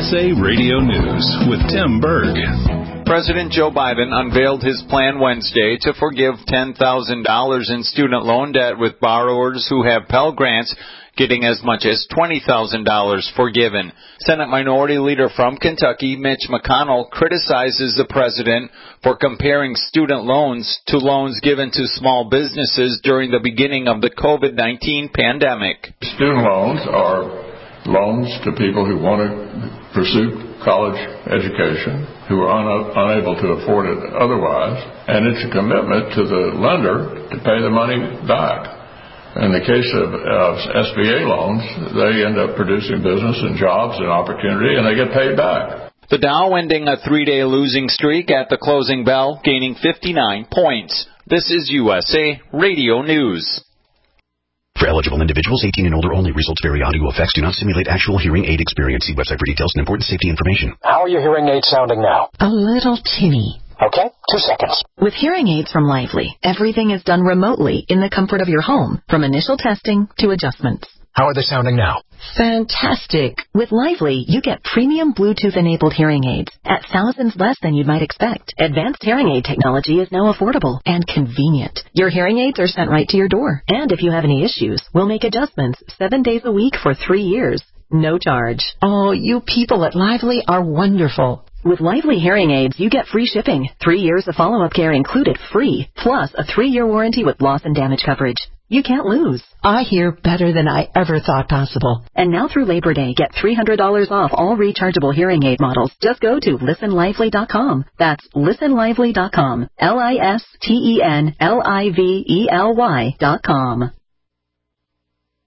USA Radio News with Tim Berg. President Joe Biden unveiled his plan Wednesday to forgive $10,000 in student loan debt, with borrowers who have Pell Grants getting as much as $20,000 forgiven. Senate Minority Leader from Kentucky, Mitch McConnell, criticizes the president for comparing student loans to loans given to small businesses during the beginning of the COVID-19 pandemic. Student loans are loans to people who want to pursue college education, who are unable to afford it otherwise, and it's a commitment to the lender to pay the money back. In the case of SBA loans, they end up producing business and jobs and opportunity, and they get paid back. The Dow ending a three-day losing streak at the closing bell, gaining 59 points. This is USA Radio News. For eligible individuals, 18 and older only. Results vary. Audio effects do not simulate actual hearing aid experience. See website for details and important safety information. How are your hearing aids sounding now? A little tinny. Okay, 2 seconds. With hearing aids from Lively, everything is done remotely in the comfort of your home, from initial testing to adjustments. How are they sounding now? Fantastic. With Lively, you get premium Bluetooth-enabled hearing aids at thousands less than you might expect. Advanced hearing aid technology is now affordable and convenient. Your hearing aids are sent right to your door. And if you have any issues, we'll make adjustments 7 days a week for 3 years. No charge. Oh, you people at Lively are wonderful. With Lively hearing aids, you get free shipping, 3 years of follow-up care included free, plus a 3-year warranty with loss and damage coverage. You can't lose. I hear better than I ever thought possible. And now through Labor Day, get $300 off all rechargeable hearing aid models. Just go to listenlively.com. That's listenlively.com. LISTENLIVELY.com.